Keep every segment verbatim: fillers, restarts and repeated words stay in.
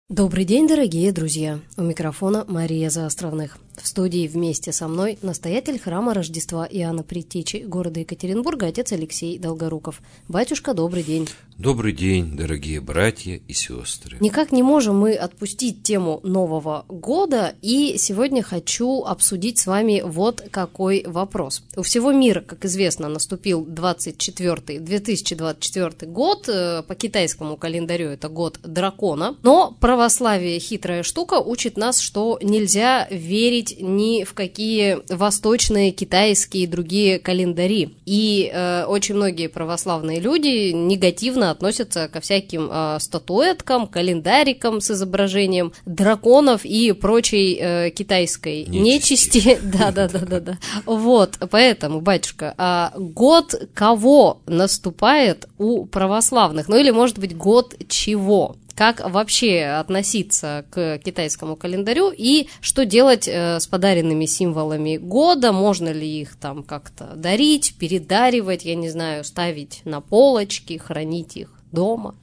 Добрый день, дорогие друзья! У микрофона Мария Заостровных. В студии вместе со мной настоятель храма Рождества Иоанна Предтечи города Екатеринбурга, отец Алексей Долгоруков. Батюшка, добрый день! Добрый день, дорогие братья и сестры! Никак не можем мы отпустить тему Нового года, и сегодня хочу обсудить с вами вот какой вопрос. У всего мира, как известно, наступил двадцать четвёртый, две тысячи двадцать четвёртый год, по китайскому календарю это год дракона, но православие, хитрая штука, учит нас, что нельзя верить ни в какие восточные, китайские и другие календари. И э, очень многие православные люди негативно относятся ко всяким э, статуэткам, календарикам с изображением драконов и прочей э, китайской нечисти. Да-да-да-да-да. Вот, поэтому, батюшка, а год кого наступает у православных? Ну или, может быть, год чего? Как вообще относиться к китайскому календарю и что делать э, с подаренными символами года? Можно ли их там как-то дарить, передаривать, я не знаю, ставить на полочки, хранить их дома?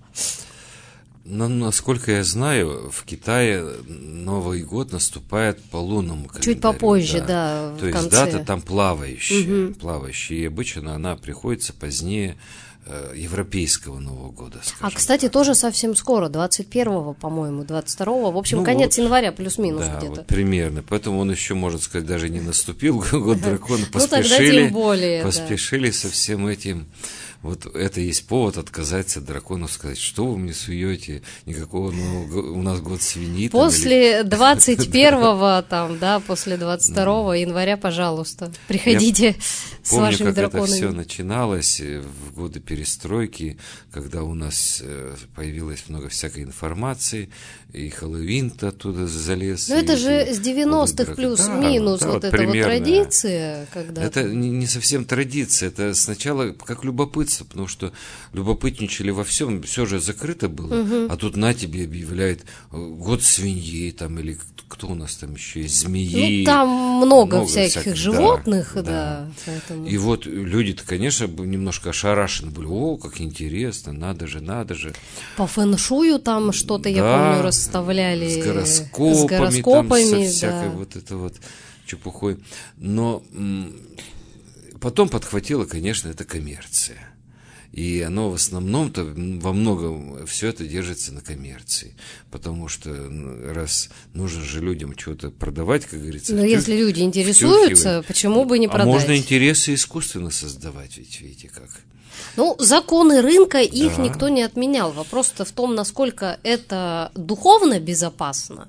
Но, насколько я знаю, в Китае Новый год наступает по лунному календарю. Чуть попозже, да, да в То конце. есть дата там плавающая, угу. плавающая, и обычно она приходится позднее европейского Нового года, А, кстати, так. тоже совсем скоро, двадцать первого, по-моему, двадцать второго, в общем, ну, конец вот, января, плюс-минус да, где-то. Вот примерно, поэтому он еще, можно сказать, даже не наступил, год дракона, поспешили, ну, тогда тем более, поспешили да. со всем этим. Вот это есть повод отказаться дракону, сказать, что вы мне суете, никакого, ну, у нас год свиньи. После или... двадцать первого, там, да, после двадцать второго января, пожалуйста, приходите с вашими драконами. Помню, как это все начиналось в годы перестройки, когда у нас появилось много всякой информации, и Хэллоуин-то оттуда залез. Ну это же с девяностых плюс-минус, да, да, вот вот эта примерно. вот традиция. Когда это не, не совсем традиция, это сначала как любопытство, потому что любопытничали во всем, все же закрыто было, угу. А тут на тебе объявляет год свиньи, там, или кто у нас там еще есть, змеи. Ну там много, много всяких, всяких животных, да. да, да. Поэтому... И вот люди-то, конечно, немножко ошарашены были, о, как интересно, надо же, надо же. По фэншую там что-то, да, я помню, расставляли. С гороскопами, с гороскопами там, со всякой да. вот это вот чепухой. Но м- потом подхватила, конечно, это коммерция. И оно в основном-то во многом все это держится на коммерции. Потому что раз нужно же людям чего-то продавать, как говорится. Но втюх... если люди интересуются, почему бы не продать? А можно интересы искусственно создавать, ведь видите как. Ну, законы рынка, их да. никто не отменял. Вопрос-то в том, насколько это духовно безопасно.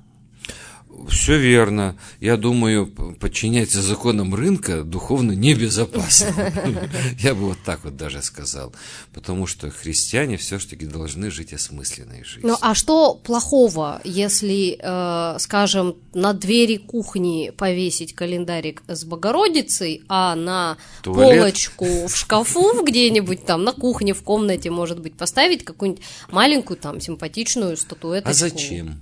Все верно. Я думаю, подчиняться законам рынка духовно небезопасно. Я бы вот так вот даже сказал. Потому что христиане все-таки должны жить осмысленной жизнью. Ну, а что плохого, если, э, скажем, на двери кухни повесить календарик с Богородицей, а на Туалет. полочку в шкафу где-нибудь там, на кухне, в комнате, может быть, поставить какую-нибудь маленькую там симпатичную статуэточку? А зачем?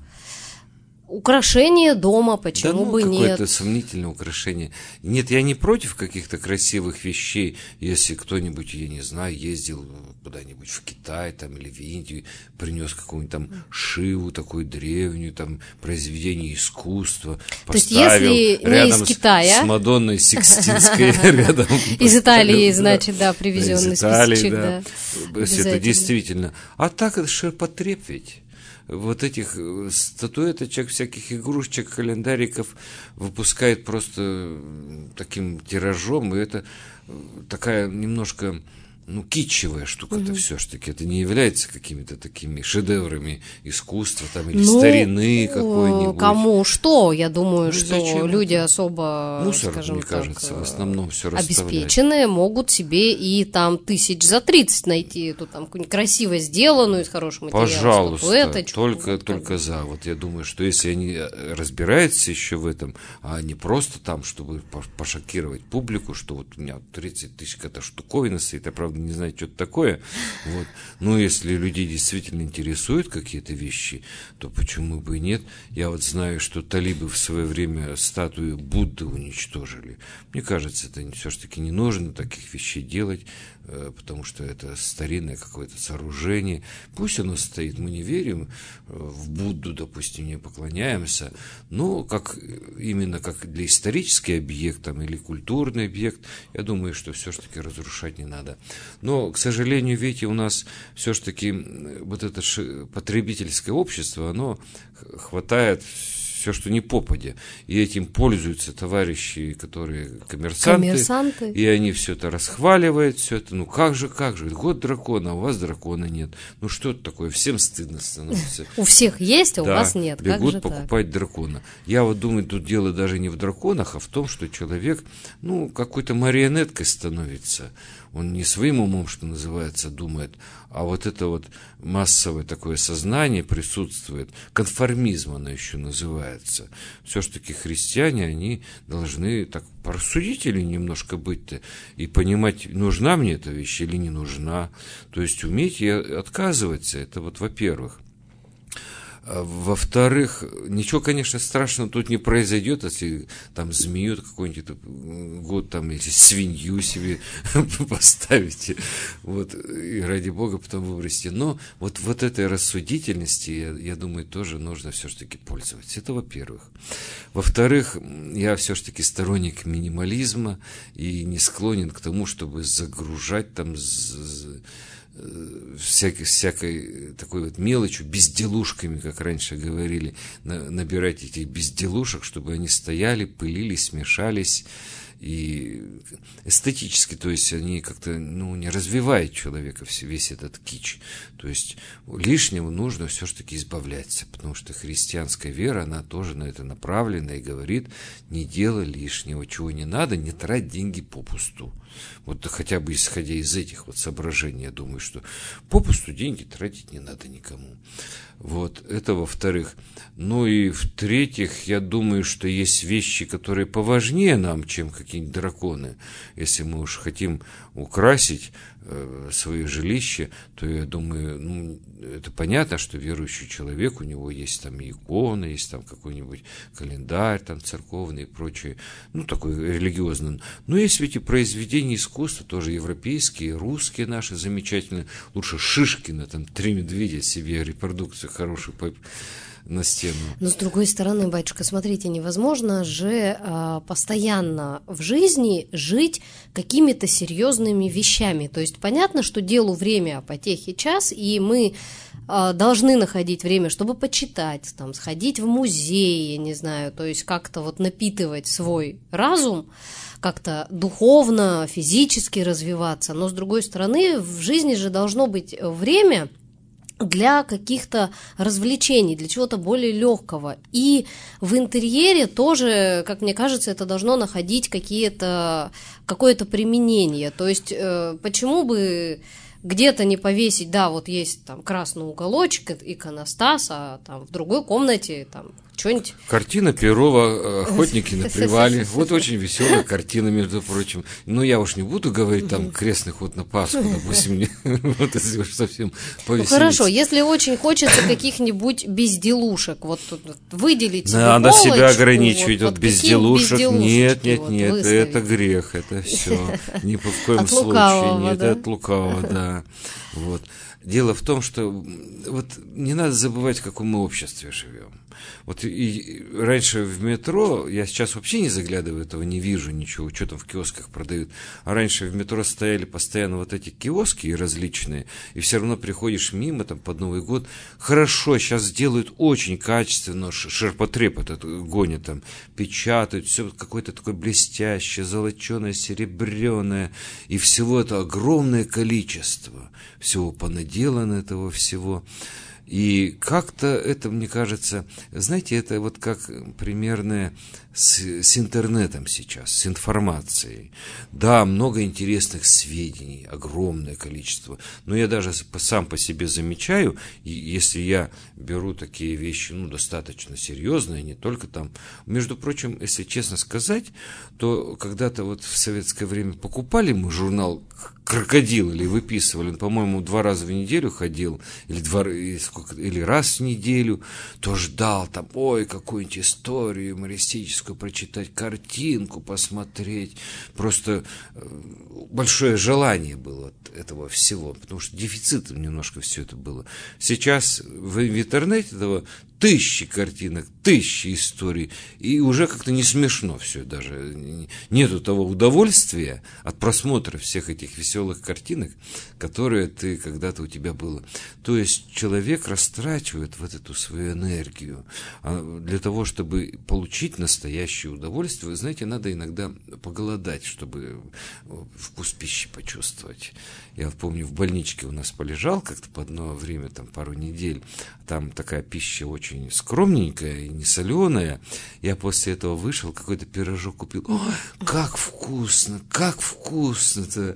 Украшение дома, почему да, ну, бы нет? Какое-то сомнительное украшение. Нет, я не против каких-то красивых вещей, если кто-нибудь, я не знаю, ездил куда-нибудь в Китай там, или в Индию, принес какую-нибудь там шиву такую древнюю, там, произведение искусства, То поставил есть, если рядом не из Китая, с Мадонной Сикстинской рядом. Из Италии, значит, да, привезенный списочек, да. Это действительно. А так это ширпотреб ведь. Вот этих статуэточек, всяких игрушечек, календариков выпускает просто таким тиражом, и это такая немножко, ну, китчевая штука-то угу. все-таки. Это не является какими-то такими шедеврами искусства там, или ну, старины какой-нибудь. Кому что? Я думаю, ну, что люди это? особо, Мусор, скажем мне так, кажется, в основном все расставляют. Обеспеченные могут себе и там тысяч за тридцать найти эту там какую-нибудь красиво сделанную, из хорошего материала Пожалуйста, только, вот, только за. Вот я думаю, что если они разбираются еще в этом, а не просто там, чтобы пошокировать публику, что вот у меня тридцать тысяч какая-то штуковина стоит, я, правда, не знаю, что это такое. Вот. Но если людей действительно интересуют какие-то вещи, то почему бы и нет? Я вот знаю, что талибы в свое время статую Будды уничтожили. Мне кажется, это все-таки не нужно таких вещей делать. потому что это старинное какое-то сооружение. Пусть оно стоит, мы не верим в Будду, допустим, не поклоняемся, но как, именно как для исторический объект там, или культурный объект, я думаю, что все-таки разрушать не надо. Но, к сожалению, видите, у нас все-таки вот это потребительское общество, оно хватает все, что не попадя. И этим пользуются товарищи, которые коммерсанты, коммерсанты. И они все это расхваливают, все это. Ну как же, как же, год дракона, а у вас дракона нет. Ну что это такое, всем стыдно становится. У всех есть, а у вас нет. Бегут покупать дракона. Я вот думаю, тут дело даже не в драконах, а в том, что человек, ну, какой-то марионеткой становится. Он не своим умом, что называется, думает, а вот это вот массовое такое сознание присутствует. Конформизм оно еще называется. Все-таки христиане, они должны так порассудители немножко быть-то и понимать, нужна мне эта вещь или не нужна. То есть уметь и отказываться, это вот во-первых. Во-вторых, ничего, конечно, страшного тут не произойдет, если там змею какой-нибудь год, там, если свинью себе поставите, вот, и ради Бога потом выбросите. Но вот, вот этой рассудительности, я, я думаю, тоже нужно все-таки пользоваться. Это во-первых. Во-вторых, я все-таки сторонник минимализма и не склонен к тому, чтобы загружать там всякой, всякой такой вот мелочью, безделушками, как раньше говорили, на, набирать этих безделушек, чтобы они стояли, пылились, смешались, и эстетически, то есть они как-то, ну, не развивают человека весь этот кич. То есть лишнего нужно все-таки избавляться, потому что христианская вера, она тоже на это направлена и говорит, не делай лишнего, чего не надо, не трать деньги попусту. Вот хотя бы исходя из этих вот соображений, я думаю, что попусту деньги тратить не надо никому. Вот, это во-вторых. Ну и в-третьих, я думаю, что есть вещи, которые поважнее нам, чем какие-нибудь драконы. Если мы уж хотим украсить э, свое жилище, то я думаю, ну, это понятно, что верующий человек, у него есть там иконы, есть там какой-нибудь календарь там церковный и прочее, ну, такой религиозный. Но есть ведь и произведения искусства, тоже европейские, русские наши замечательные. Лучше Шишкина, там, три медведя себе репродукцию хорошую на стену. Но с другой стороны, батюшка, смотрите, невозможно же а, постоянно в жизни жить какими-то серьезными вещами. То есть понятно, что делу время, а потехе час, и мы а, должны находить время, чтобы почитать, там, сходить в музей, я не знаю, то есть как-то вот напитывать свой разум, как-то духовно, физически развиваться. Но с другой стороны, в жизни же должно быть время для каких-то развлечений, для чего-то более легкого. И в интерьере тоже, как мне кажется, это должно находить какие-то, какое-то применение. То есть э, почему бы где-то не повесить, да, вот есть там красный уголочек, иконостас, а там в другой комнате там что-нибудь. Картина Перова «Охотники на привале». Вот очень веселая картина, между прочим. Но я уж не буду говорить там крестный ход на Пасху, допустим, вот если уж совсем повеселиться. Ну хорошо, если очень хочется каких-нибудь безделушек, вот выделить себе надо полочку, себя ограничивать вот, от безделушек. Нет, нет, нет, вот это грех, это все. Ни в коем случае. Нет, это от лукавого, да. Вот. Дело в том, что вот не надо забывать, в каком мы обществе живем. Вот и раньше в метро, я сейчас вообще не заглядываю, этого не вижу ничего, что там в киосках продают, а раньше в метро стояли постоянно вот эти киоски различные, и все равно приходишь мимо там под Новый год, хорошо, сейчас делают очень качественно, ширпотреб этот гонят там, печатают, все какое-то такое блестящее, золоченое, серебряное, и всего это огромное количество, всего понаделано этого всего. И как-то это, мне кажется, знаете, это вот как примерно с, с интернетом сейчас, с информацией. Да, много интересных сведений, огромное количество, но я даже сам по себе замечаю, если я беру такие вещи, ну, достаточно серьезные, не только там, между прочим, если честно сказать, то когда-то вот в советское время покупали мы журнал «Крокодил» или выписывали, он, по-моему, два раза в неделю ходил, или два, сколько, или раз в неделю, то ждал там, ой, какую-нибудь историю юмористическую прочитать, картинку посмотреть. Просто большое желание было от этого всего, потому что дефицитом немножко все это было. Сейчас в, в интернете этого тысячи картинок, тысячи историй, и уже как-то не смешно все даже. Нету того удовольствия от просмотра всех этих веселых картинок, которые ты когда-то у тебя было. То есть человек растрачивает вот эту свою энергию. А для того, чтобы получить настоящее удовольствие, вы знаете, надо иногда поголодать, чтобы вкус пищи почувствовать. Я помню, в больничке у нас полежал как-то по одно время, там пару недель, там такая пища очень скромненькая и не соленая. Я после этого вышел, какой-то пирожок купил. Ой, как вкусно, как вкусно-то.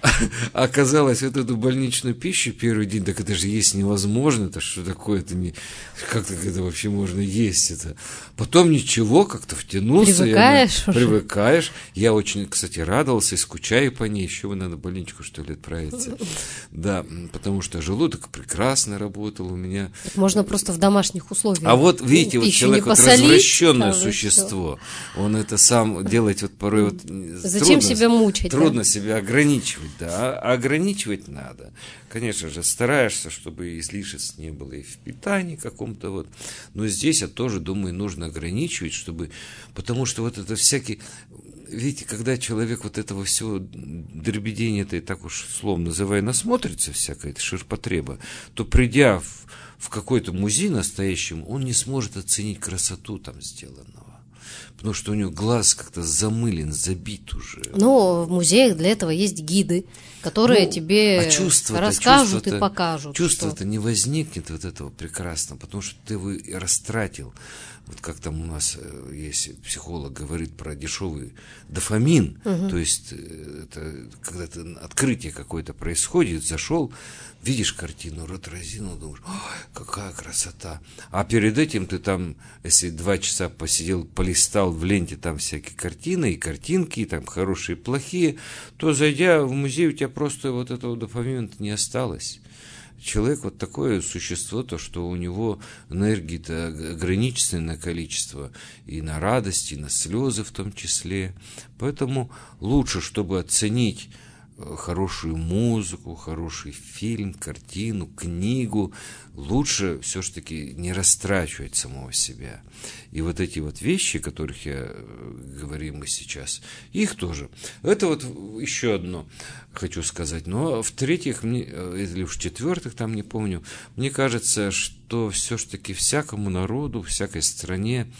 Оказалось, вот эту больничную пищу первый день, так это же есть невозможно, это что такое, это не, как так это вообще можно есть это. Потом ничего, как-то втянулся. Привыкаешь я, уже. Привыкаешь. Я очень, кстати, радовался и скучаю по ней. Еще бы надо в больничку, что ли, отправиться. Да, потому что желудок прекрасно работал у меня. Так можно просто в домашних условиях. А вот, видите, вот человек вот развращенное там, существо. Он это сам делать вот порой вот зачем трудно, себя мучить? Трудно да? себя ограничивать, да. А ограничивать надо. Конечно же, стараешься, чтобы излишеств не было и в питании каком-то вот. Но здесь я тоже думаю, нужно ограничивать, чтобы... Потому что вот это всякий... Видите, когда человек вот этого всего дребедения, это и так уж словом называя, насмотрится всякое, это ширпотреба, то придя в, в какой-то музей настоящий, он не сможет оценить красоту там сделанного. Потому что у него глаз как-то замылен, забит уже. Ну, в музеях для этого есть гиды, которые ну, тебе а чувство-то, расскажут чувство-то, и покажут. Чувство-то что... не возникнет вот этого прекрасно, потому что ты его растратил. Вот как там у нас есть психолог говорит про дешевый дофамин, угу. То есть это когда ты открытие какое-то происходит, зашел, видишь картину, рот разинул, думаешь, ой, какая красота. А перед этим ты там, если два часа посидел, полистал в ленте там всякие картины и картинки, и там хорошие и плохие, то, зайдя в музей, у тебя просто вот этого дофамина не осталось. Человек вот такое существо, то, что у него энергии-то ограниченное количество, и на радость, и на слезы в том числе. Поэтому лучше, чтобы оценить хорошую музыку, хороший фильм, картину, книгу, лучше все-таки не растрачивать самого себя. И вот эти вот вещи, о которых я говорим мы сейчас, их тоже. Это вот еще одно хочу сказать. Но в-третьих, мне, или в четвертых, там не помню, мне кажется, что все-таки всякому народу, всякой стране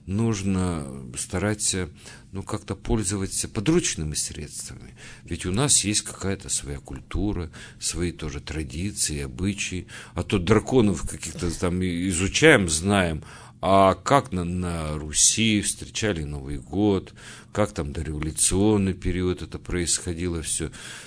нужно стараться ну, как-то пользоваться подручными средствами. Ведь у нас есть какая-то своя культура, свои тоже традиции, обычаи. А то драконов каких-то там изучаем, знаем. А как на, на Руси встречали Новый год, как там дореволюционный период это происходило все.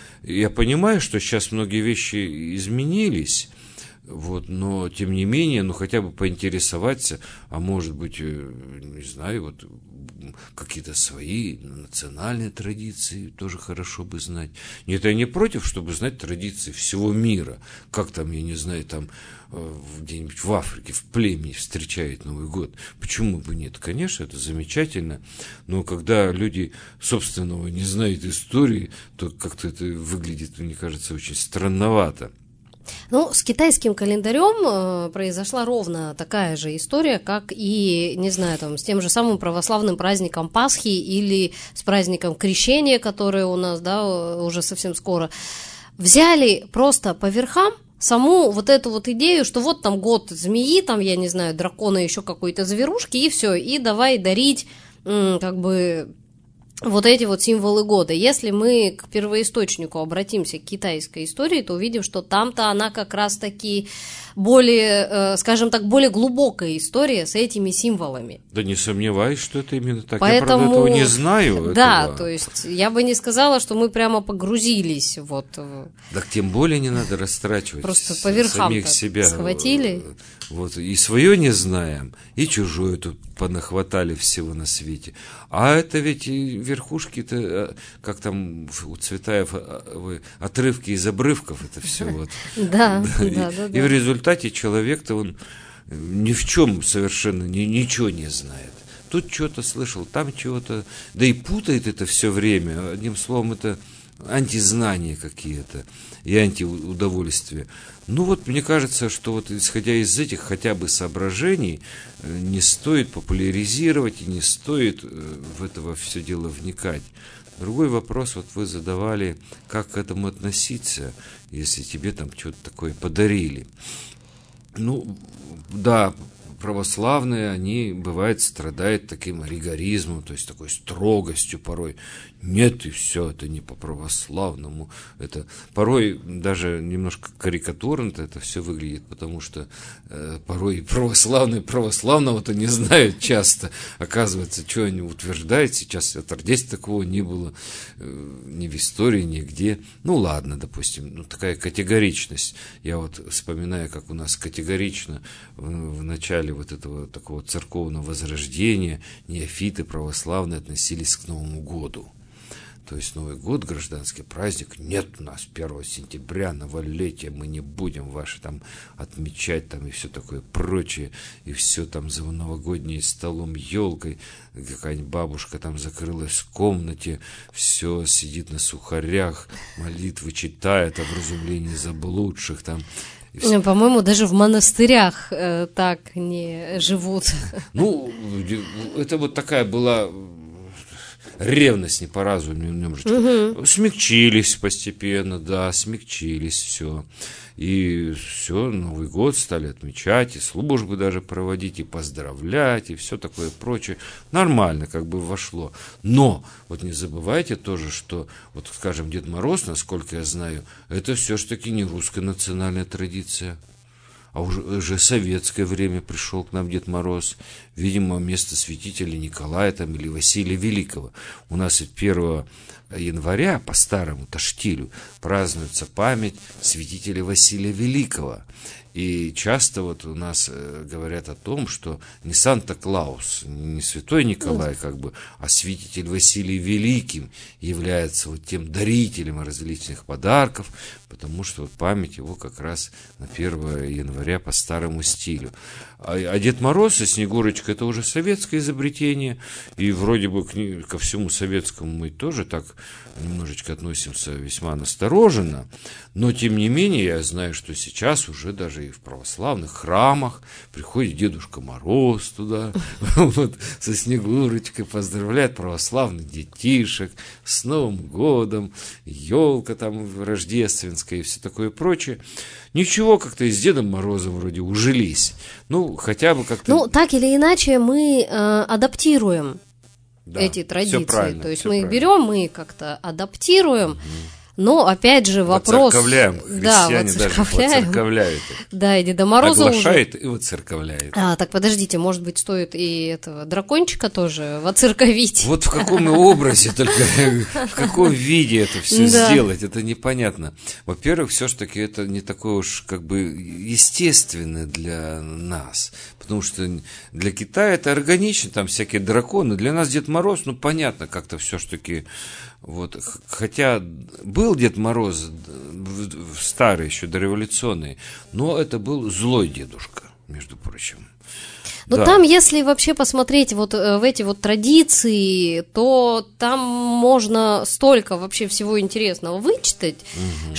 Я понимаю, что сейчас многие вещи изменились, вот, но тем не менее, ну хотя бы поинтересоваться, а может быть, не знаю, вот какие-то свои национальные традиции тоже хорошо бы знать. Нет, я не против, чтобы знать традиции всего мира. Как там, я не знаю, там где-нибудь в Африке, в племени встречают Новый год. Почему бы нет? Конечно, это замечательно. Но когда люди собственного не знают истории, то как-то это выглядит, мне кажется, очень странновато. Ну, с китайским календарем э, произошла ровно такая же история, как и, не знаю, там, с тем же самым православным праздником Пасхи или с праздником Крещения, который у нас, да, уже совсем скоро. Взяли просто по верхам саму вот эту вот идею, что вот там год змеи, там, я не знаю, дракона, еще какой-то зверушки, и все, и давай дарить, м, как бы... вот эти вот символы года. Если мы к первоисточнику обратимся, к китайской истории, то увидим, что там-то она как раз-таки более, э, скажем так, более глубокая история с этими символами. Да не сомневаюсь, что это именно так. Поэтому, я, правда, этого не знаю. Да, этого. То есть я бы не сказала, что мы прямо погрузились. Вот. Так тем более не надо растрачивать. Просто по верхам самих себя. Схватили. Вот, и свое не знаем, и чужое тут понахватали всего на свете. А это ведь верхушки-то, как там у Цветаев, отрывки из обрывков, это все вот. Да, да, да. И в результате человек-то он ни в чем совершенно ничего не знает. Тут что-то слышал, там чего-то, да и путает это все время. Одним словом, это антизнания какие-то и антиудовольствия. Ну вот, мне кажется, что вот исходя из этих хотя бы соображений, не стоит популяризировать и не стоит в это во все дело вникать. Другой вопрос, вот вы задавали, как к этому относиться, если тебе там что-то такое подарили. Ну, да, православные, они, бывает, страдают таким ригоризмом, то есть такой строгостью порой. Нет, и все, это не по-православному. Это порой даже немножко карикатурно это все выглядит, потому что э, порой православные православного-то не знают часто. Оказывается, что они утверждают сейчас, отродясь такого не было э, ни в истории, нигде. Ну, ладно, допустим, ну, такая категоричность. Я вот вспоминаю, как у нас категорично в, в начале вот этого такого церковного возрождения неофиты православные относились к Новому году. То есть Новый год, гражданский праздник, нет у нас первого сентября, новолетия, мы не будем ваши там отмечать там и все такое прочее, и все там за новогодней столом, елкой, какая-нибудь бабушка там закрылась в комнате, все сидит на сухарях, молитвы читает, о вразумлении заблудших там. По-моему, даже в монастырях э, так не живут. Ну, это вот такая была ревность не по разуму немножечко. Угу. Смягчились постепенно, да, смягчились, все. И все, Новый год стали отмечать, и службы даже проводить, и поздравлять, и все такое прочее. Нормально как бы вошло. Но вот не забывайте тоже, что, вот скажем, Дед Мороз, насколько я знаю, это все-таки не русская национальная традиция. А уже, уже советское время пришел к нам Дед Мороз. Видимо, вместо святителя Николая там, или Василия Великого. У нас и первого января по старому-то штилю празднуется память святителя Василия Великого. И часто вот у нас э, говорят о том, что не Санта-Клаус, не святой Николай, как бы, а святитель Василий Великим является вот тем дарителем различных подарков, потому что вот память его как раз на первого января по старому стилю. А, а Дед Мороз и Снегурочка — это уже советское изобретение, и вроде бы к, ко всему советскому мы тоже так немножечко относимся весьма настороженно, но тем не менее я знаю, что сейчас уже даже и в православных храмах приходит Дедушка Мороз туда, вот, со Снегурочкой, поздравляет православных детишек с Новым годом, елка там рождественская и все такое прочее. Ничего, как-то и с Дедом Морозом вроде ужились. Ну, хотя бы как-то... Ну, так или иначе, мы э, адаптируем да, эти традиции. То есть мы их правильно. берем, мы как-то адаптируем. Угу. Но, опять же, вопрос... Воцерковляем. Да, христиане даже воцерковляют. Да, и Деда Мороза оглашает уже... и воцерковляет. А, так подождите, может быть, стоит и этого дракончика тоже воцерковить? Вот в каком образе, только в каком виде это все да. сделать, это непонятно. Во-первых, все-таки это не такое уж как бы естественное для нас. Потому что для Китая это органично, там всякие драконы. Для нас Дед Мороз, ну, понятно, как-то все-таки... Вот, хотя был Дед Мороз старый, еще дореволюционный, но это был злой дедушка, между прочим. Но да. Там, если вообще посмотреть вот в эти вот традиции, то там можно столько вообще всего интересного вычитать, угу.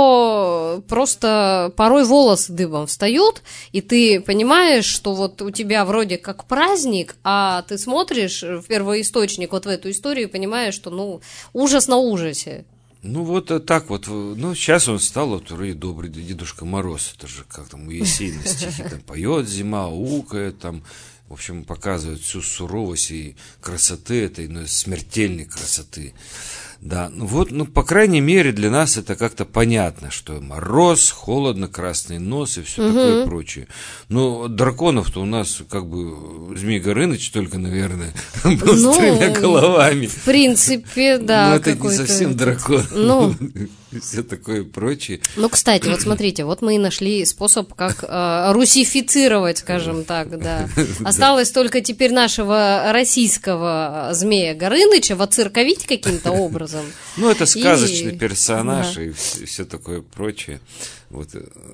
что просто порой волосы дыбом встают, и ты понимаешь, что вот у тебя вроде как праздник, а ты смотришь в первоисточник вот в эту историю и понимаешь, что ну ужас на ужасе. Ну, вот так вот. Ну, сейчас он стал вот вроде добрый Дедушка Мороз. Это же как там у Есенина стихи там поет, зима укает, там, в общем, показывает всю суровость и красоты этой, ну, смертельной красоты. Да, ну вот, ну, по крайней мере, для нас это как-то понятно, что мороз, холодно, красный нос и все угу. такое прочее. Но драконов-то у нас как бы Змей Горыныч только, наверное, был ну, с тремя головами. В принципе, да. Но это не совсем дракон. Ну, и все такое прочее. Ну, кстати, вот смотрите, вот мы и нашли способ, как э, русифицировать, скажем так, да. Осталось только теперь нашего российского Змея Горыныча воцерковить каким-то образом. Ну, это сказочный и... персонаж да. и все, все такое прочее. Вот,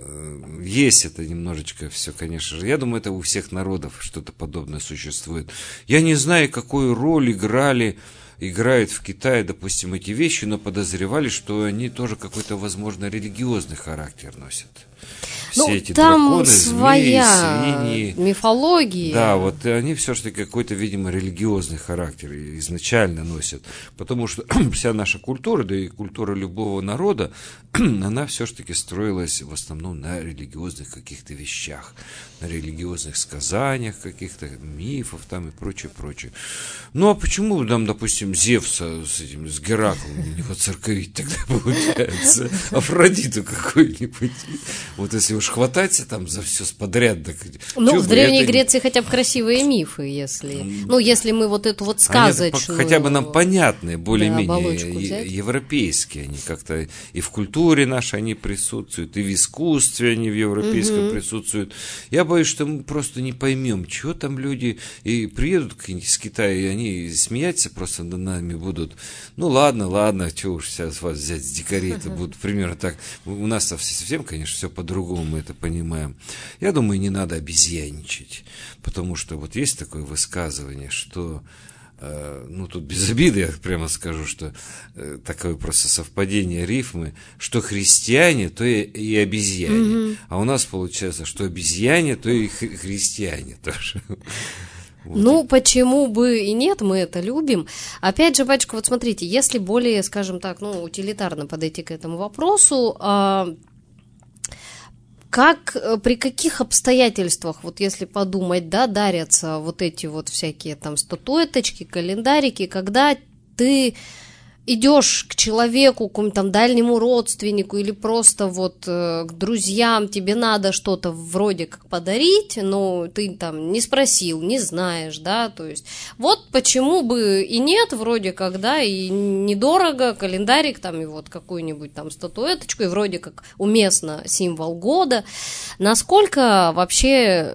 есть это немножечко все, конечно же. Я думаю, это у всех народов что-то подобное существует. Я не знаю, какую роль играли, играют в Китае, допустим, эти вещи, но подозревали, что они тоже какой-то, возможно, религиозный характер носят. Все ну, эти там драконы, своя змеи, свиньи. Мифология. Да, вот они все-таки какой-то, видимо, религиозный характер изначально носят. Потому что вся наша культура, да и культура любого народа, она все-таки строилась в основном на религиозных каких-то вещах, на религиозных сказаниях, каких-то мифов там и прочее, прочее. Ну, а почему нам, допустим, Зевса с этим, с Гераклом не воцерковить тогда получается? Афродиту какую-нибудь. Вот если уж хвататься там за все подряд. Так, ну, в Древней это... Греции хотя бы красивые мифы, если... Ну, если мы вот эту вот сказочную... Хотя бы нам понятные, более-менее да, европейские. Они как-то и в культуре нашей они присутствуют, и в искусстве они в европейском угу. присутствуют. Я боюсь, что мы просто не поймем, что там люди и приедут из Китая, и они смеяться просто над нами будут. Ну, ладно, ладно, что уж сейчас вас взять с дикарей, это будут примерно так. У нас совсем, конечно, все по-другому, мы это понимаем. Я думаю, не надо обезьянничать, потому что вот есть такое высказывание, что, э, ну, тут без обиды я прямо скажу, что э, такое просто совпадение рифмы, что христиане, то и, и обезьяне. Mm-hmm. А у нас получается, что обезьяне, то и хри- христиане тоже. Вот. Ну, почему бы и нет, мы это любим. Опять же, батюшка, вот смотрите, если более, скажем так, ну, утилитарно подойти к этому вопросу, а, как, при каких обстоятельствах, вот если подумать, да, дарятся вот эти вот всякие там статуэточки, календарики, когда ты идешь к человеку, к какому-то там дальнему родственнику или просто вот э, к друзьям, тебе надо что-то вроде как подарить, но ты там не спросил, не знаешь, да, то есть вот почему бы и нет, вроде как, да, и недорого, календарик там и вот какую-нибудь там статуэточку, и вроде как уместно символ года. Насколько вообще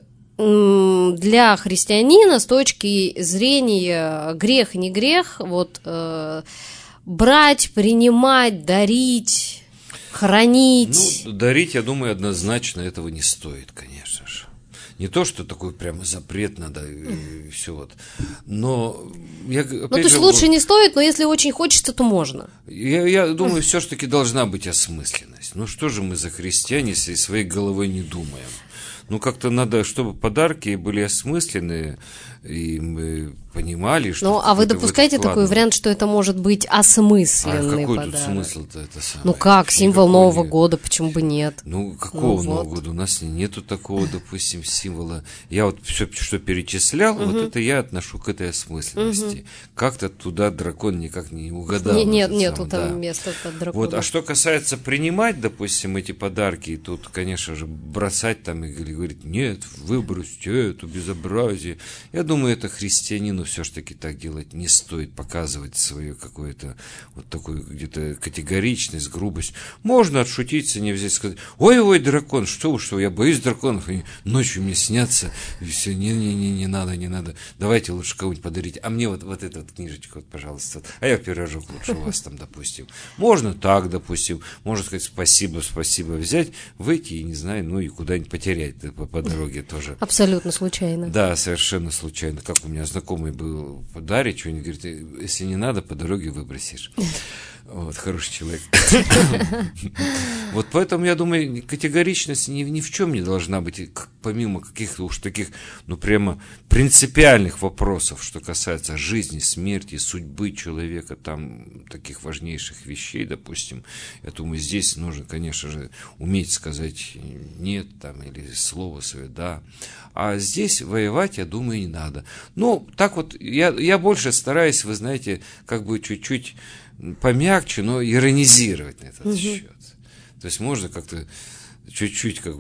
для христианина с точки зрения грех, не грех, вот э, брать, принимать, дарить, хранить? Ну, дарить, я думаю, однозначно этого не стоит, конечно же. Не то, что такой прямо запрет надо, и все вот. Но я, опять ну, то есть же, лучше не стоит, но если очень хочется, то можно. Я, я думаю, все-таки должна быть осмысленность. Ну, что же мы за христиане, если своей головой не думаем? Ну, как-то надо, чтобы подарки были осмысленные, и мы понимали, что... Ну, а вы допускаете такой вариант, что это может быть осмысленный а какой подарок? Тут смысл-то это самое? Ну как, символ Никакой Нового нет. года, почему бы нет? Ну, какого ну, Нового вот. года? У нас нету такого, допустим, символа. Я вот все, что перечислял, угу. вот это я отношу к этой осмысленности. Угу. Как-то туда дракон никак не угадал. Не, нет, нету сам, там да. места под драконом. Вот, а что касается принимать, допустим, эти подарки, тут, конечно же, бросать там и говорить, нет, выбросьте это безобразие. Я думаю, это христианину все-таки так делать не стоит, показывать свою какую-то вот такую где-то категоричность, грубость. Можно отшутиться, не взять, сказать, ой-ой, дракон, что вы, что, я боюсь драконов, и ночью мне снятся, и все, не-не-не, не надо, не надо, давайте лучше кого-нибудь подарить, а мне вот, вот эту вот книжечку, вот, пожалуйста, а я пирожок лучше у вас там, допустим. Можно так, допустим, можно сказать спасибо, спасибо, взять, выйти, и не знаю, ну и куда-нибудь потерять по, по дороге тоже. Абсолютно случайно. Да, совершенно случайно. Как у меня знакомый был подарить, что-нибудь, говорит, если не надо, по дороге выбросишь. Вот, хороший человек. Вот поэтому, я думаю, категоричность ни, ни в чем не должна быть. помимо каких-то уж таких, ну, прямо принципиальных вопросов, что касается жизни, смерти, судьбы человека, там, таких важнейших вещей, допустим, я думаю, здесь нужно, конечно же, уметь сказать «нет», там, или слово свое «да». А здесь воевать, я думаю, не надо. Ну, так вот, я, я больше стараюсь, вы знаете, как бы чуть-чуть помягче, но иронизировать на этот угу. счет. То есть можно как-то чуть-чуть как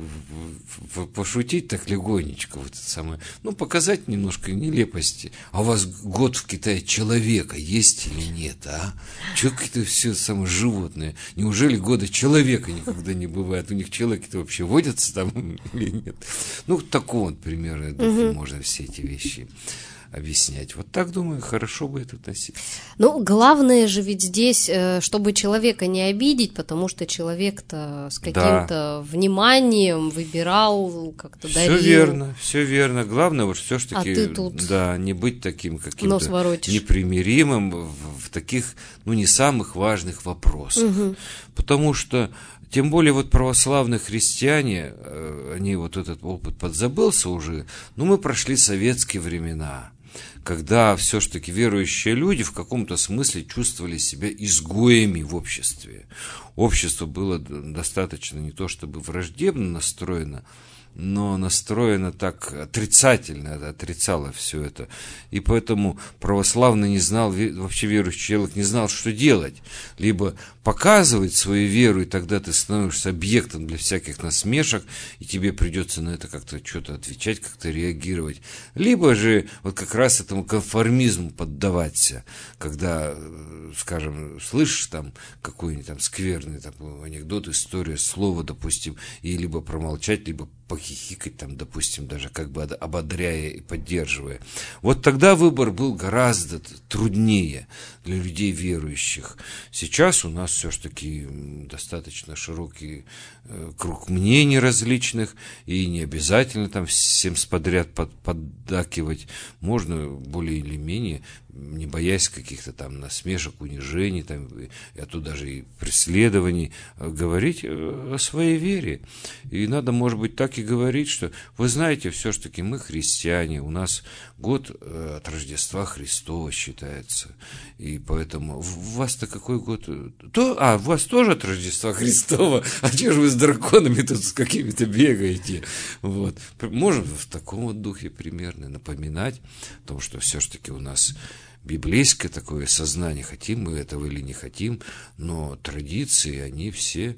бы пошутить так легонечко, вот это самое, ну, показать немножко нелепости. А у вас год в Китае человека есть или нет, а? Чего какие-то все самые животные? Неужели года человека никогда не бывает? У них человеки-то вообще водятся там или нет? Ну, такого вот примера, угу. можно все эти вещи объяснять. Вот так, думаю, хорошо бы это относиться. Ну, главное же ведь здесь, чтобы человека не обидеть, потому что человек-то с каким-то да. вниманием выбирал, как-то все дарил. Все верно, все верно. Главное вот все-таки, а ты тут да, не быть таким каким-то непримиримым в, в таких, ну, не самых важных вопросах. Угу. Потому что тем более вот православные христиане, они вот этот опыт подзабылся уже, но мы прошли советские времена, когда все-таки верующие люди в каком-то смысле чувствовали себя изгоями в обществе. Общество было достаточно не то чтобы враждебно настроено, но настроено так отрицательно, отрицало все это. И поэтому православный не знал, вообще верующий человек не знал, что делать. Либо показывать свою веру, и тогда ты становишься объектом для всяких насмешек, и тебе придется на это как-то что-то отвечать, как-то реагировать. Либо же вот как раз этому конформизму поддаваться, когда, скажем, слышишь там какой-нибудь там скверный там, анекдот, историю, слово, допустим, и либо промолчать, либо похихикать там, допустим, даже как бы ободряя и поддерживая. Вот тогда выбор был гораздо труднее для людей верующих. Сейчас у нас все-таки достаточно широкий круг мнений различных, и не обязательно там всем подряд под, поддакивать. Можно более или менее, не боясь каких-то там насмешек, унижений, там, а то даже и преследований, говорить о своей вере. И надо, может быть, так и говорить, что, вы знаете, все-таки мы христиане, у нас год от Рождества Христова считается, и поэтому у вас-то какой год? То, а, у вас тоже от Рождества Христова, а чего же вы с драконами тут с какими-то бегаете? Вот. Можем в таком вот духе примерно напоминать о том, что все-таки у нас библейское такое сознание, хотим мы этого или не хотим, но традиции, они все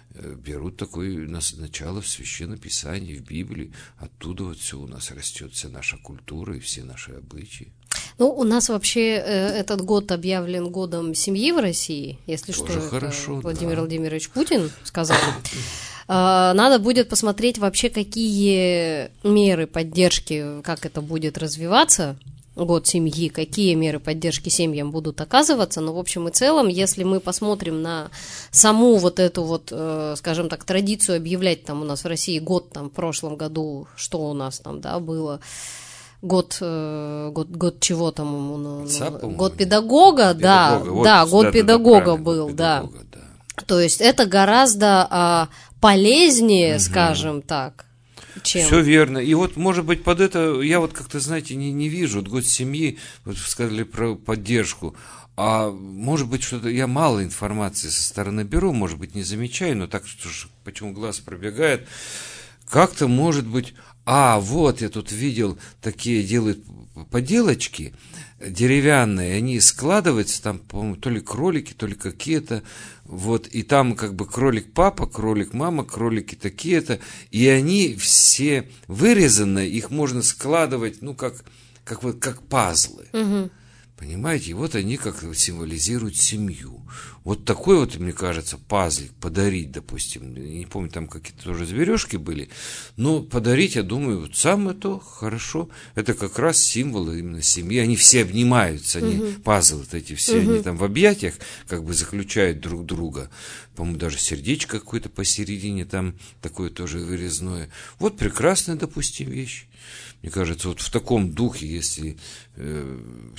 берут такое начало в Священном Писании, в Библии. Оттуда вот все у нас растет, вся наша культура и все наши обычаи. Ну, у нас вообще э, этот год объявлен годом семьи в России, если Тоже что, хорошо, Владимир да. Владимирович Путин сказал. Надо будет посмотреть вообще, какие меры поддержки, как это будет развиваться, год семьи, какие меры поддержки семьям будут оказываться, но в общем и целом, если мы посмотрим на саму вот эту вот, скажем так, традицию объявлять там у нас в России год, там в прошлом году, что у нас там, да, было, год, год, год чего там, Цап, год педагога, да, педагога. Вот, да, год да, педагога да, был, педагога, да. да. То есть это гораздо а, полезнее, угу. скажем так, чем... Все верно. И вот, может быть, под это я вот как-то, знаете, не, не вижу. Вот год семьи, вот сказали про поддержку. А может быть, что-то я мало информации со стороны беру, может быть, не замечаю, но так что ж, почему глаз пробегает. Как-то, может быть, а, вот я тут видел, такие делают поделочки деревянные, они складываются, там, по-моему, то ли кролики, то ли какие-то, вот, и там как бы кролик папа, кролик мама, кролики такие-то, и они все вырезаны, их можно складывать, ну, как, как, вот, как пазлы. Угу. Понимаете, и вот они как символизируют семью. Вот такой вот, мне кажется, пазлик подарить, допустим, не помню, там какие-то тоже зверюшки были, но подарить, я думаю, вот самое то хорошо. Это как раз символы именно семьи. Они все обнимаются, они, угу. пазлы вот эти все, угу. они там в объятиях как бы заключают друг друга. По-моему, даже сердечко какое-то посередине там такое тоже вырезное. Вот прекрасная, допустим, вещь. Мне кажется, вот в таком духе, если э, все это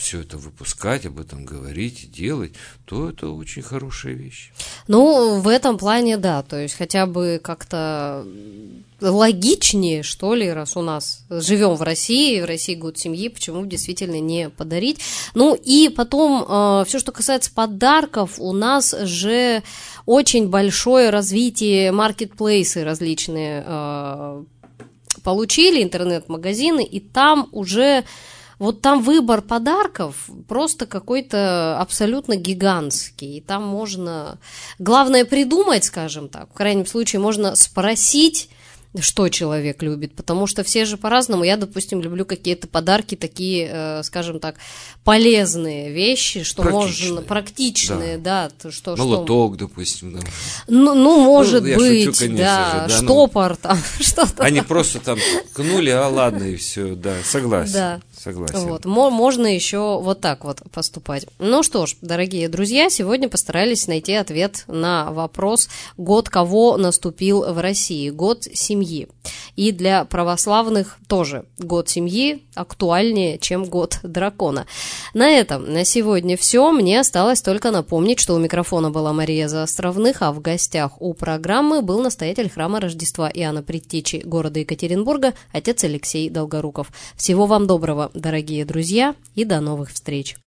выпускать, об этом говорить и делать, то это очень хорошая вещь. Ну, в этом плане, да, то есть хотя бы как-то логичнее, что ли, раз у нас живем в России, в России год семьи, почему действительно не подарить. Ну и потом, э, все, что касается подарков, у нас же очень большое развитие маркетплейсы различные э, получили, интернет-магазины, и там уже... Вот там выбор подарков просто какой-то абсолютно гигантский. И там можно, главное придумать, скажем так, в крайнем случае можно спросить, что человек любит, потому что все же по-разному. Я, допустим, люблю какие-то подарки такие, э, скажем так, полезные вещи, что практичные. можно, практичные, да, да что, молоток, что... допустим, да. Ну, ну, может ну, быть, шучу, конечно да, же, да, штопор ну, там, что-то. Они просто там ткнули, а ладно, и все, да, согласен. Да. Согласен. Вот. Можно еще вот так вот поступать. Ну что ж, дорогие друзья, сегодня постарались найти ответ на вопрос, год кого наступил в России, год семьи. И для православных тоже год семьи актуальнее, чем год дракона. На этом на сегодня все. Мне осталось только напомнить, что у микрофона была Мария Заостровных, а в гостях у программы был настоятель храма Рождества Иоанна Предтечи города Екатеринбурга, отец Алексей Долгоруков. Всего вам доброго, дорогие друзья, и до новых встреч!